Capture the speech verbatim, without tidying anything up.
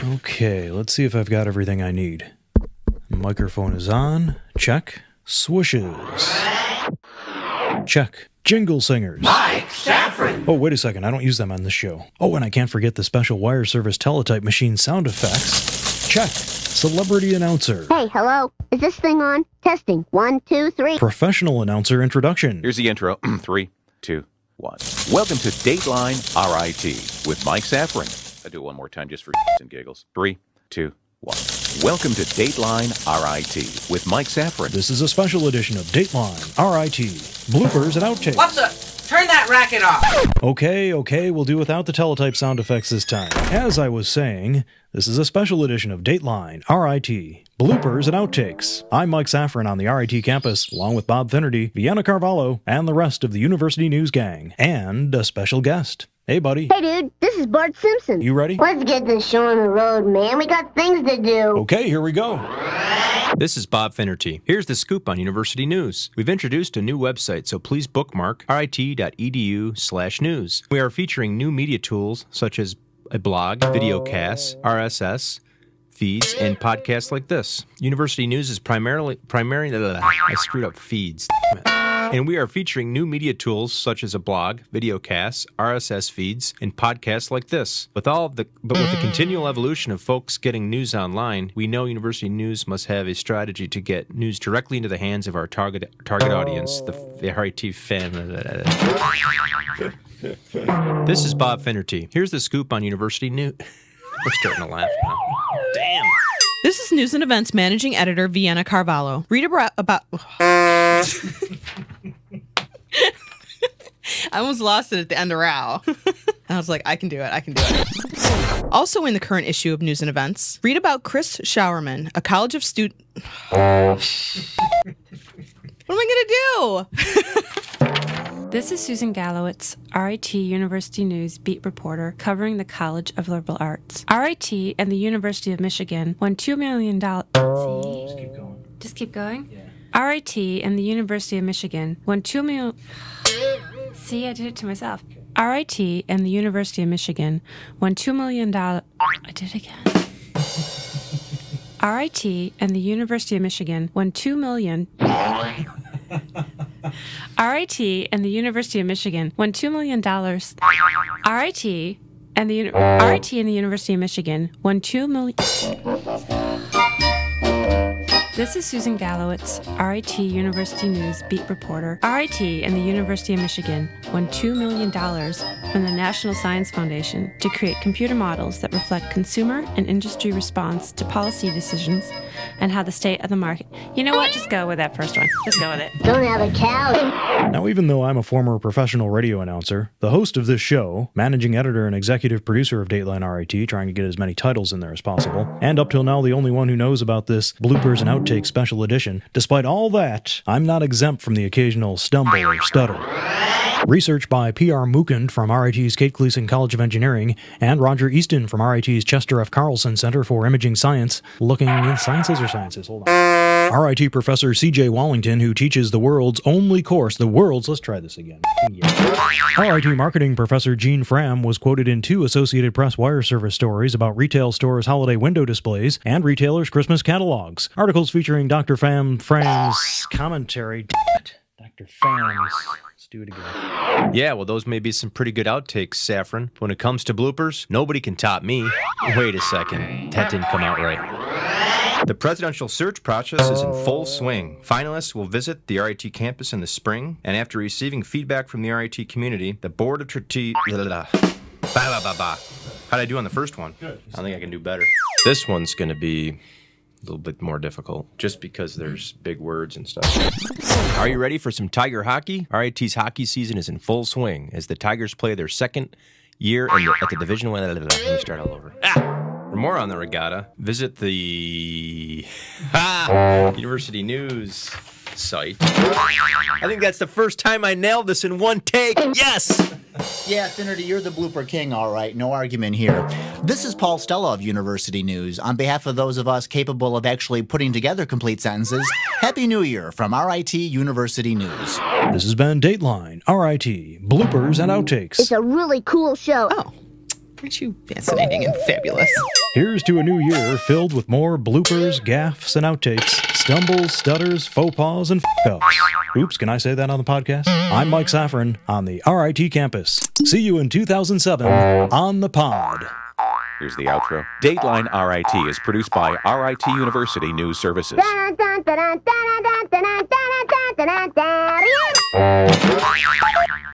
Okay, let's see if I've got everything I need. Microphone is on. Check. Swooshes. Check. Jingle singers. Mike Saffron. Oh, wait a second. I don't use them on this show. Oh, and I can't forget the special wire service teletype machine sound effects. Check. Celebrity announcer. Hey, hello. Is this thing on? Testing. One, two, three. Professional announcer introduction. Here's the intro. Three, two, one. Welcome to Dateline R I T with Mike Saffron. I'll do it one more time just for shits and giggles. Three, two, one. Welcome to Dateline R I T with Mike Saffron. This is a special edition of Dateline R I T. Bloopers and outtakes. What's up? Turn that racket off. Okay, okay, we'll do without the teletype sound effects this time. As I was saying, this is a special edition of Dateline R I T. Bloopers and outtakes. I'm Mike Saffron on the R I T campus, along with Bob Finnerty, Vienna Carvalho, and the rest of the University News Gang. And a special guest. Hey, buddy. Hey, dude. This is Bart Simpson. You ready? Let's get this show on the road, man. We got things to do. Okay, here we go. This is Bob Finnerty. Here's the scoop on University News. We've introduced a new website, so please bookmark rit.edu slash news. We are featuring new media tools such as a blog, videocasts, R S S, feeds, and podcasts like this. University News is primarily, primarily, I screwed up feeds. And we are featuring new media tools such as a blog, videocasts, R S S feeds, and podcasts like this. With all of the, but with the continual evolution of folks getting news online, we know University News must have a strategy to get news directly into the hands of our target target audience, the, the R I T fan. This is Bob Finnerty. Here's the scoop on University News. We're starting to laugh now. Damn. This is News and Events Managing Editor Vienna Carvalho. Read about... about I almost lost it at the end of row. I was like, I can do it, I can do it. Also in the current issue of News and Events, read about Chris Showerman, a College of Student... What am I going to do? This is Susan Gallowitz, R I T University News beat reporter covering the College of Liberal Arts. R I T and the University of Michigan won two million dollars... Just keep going. Just keep going? Yeah. R I T and the University of Michigan won two million... See, I did it to myself. R I T and the University of Michigan won two million dollars... I did it again. R I T and the University of Michigan won two million dollars... R I T and the University of Michigan won two million dollars... R I T and the Uni- R I T and the University of Michigan won two million dollars... This is Susan Gallowitz, R I T University News beat reporter. R I T and the University of Michigan won two million dollars from the National Science Foundation to create computer models that reflect consumer and industry response to policy decisions and how the state of the market... You know what? Just go with that first one. Just go with it. Don't have a cow. Now, even though I'm a former professional radio announcer, the host of this show, managing editor and executive producer of Dateline R I T, trying to get as many titles in there as possible, and up till now the only one who knows about this bloopers and outtakes special edition, despite all that, I'm not exempt from the occasional stumble or stutter. Research by P R Mukund from R I T's Kate Gleason College of Engineering and Roger Easton from R I T's Chester F. Carlson Center for Imaging Science, looking in sciences or sciences, hold on. R I T professor C J Wallington, who teaches the world's only course, the world's, let's try this again. Yeah. R I T marketing professor Gene Fram was quoted in two Associated Press wire service stories about retail stores' holiday window displays and retailers' Christmas catalogs. Articles featuring Doctor Fram Fram's commentary. Damn it. Doctor Fram's. Let's do it again. Yeah, well, those may be some pretty good outtakes, Saffron. When it comes to bloopers, nobody can top me. Wait a second. That didn't come out right. The presidential search process is in full swing. Finalists will visit the R I T campus in the spring, and after receiving feedback from the R I T community, the board of trustees... How'd I do on the first one? Good. I think I can do better. This one's going to be a little bit more difficult, just because there's big words and stuff. Are you ready for some Tiger hockey? R I T's hockey season is in full swing as the Tigers play their second year in the, at the Division One. Let me start all over. Ah! For more on the regatta, visit the University News site. I think that's the first time I nailed this in one take. Yes! Yeah, Finnerty, you're the blooper king, all right. No argument here. This is Paul Stella of University News. On behalf of those of us capable of actually putting together complete sentences, Happy New Year from R I T University News. This has been Dateline R I T, bloopers and outtakes. It's a really cool show. Oh. Aren't you fascinating and fabulous? Here's to a new year filled with more bloopers, gaffes, and outtakes, stumbles, stutters, faux pas, and f-ups. Oops, can I say that on the podcast? I'm Mike Saffron on the R I T campus. See you in two thousand seven on the pod. Here's the outro. Dateline R I T is produced by R I T University News Services. Dun, dun, dun, dun, dun, dun, dun, dun, dun, dun, dun, dun, dun.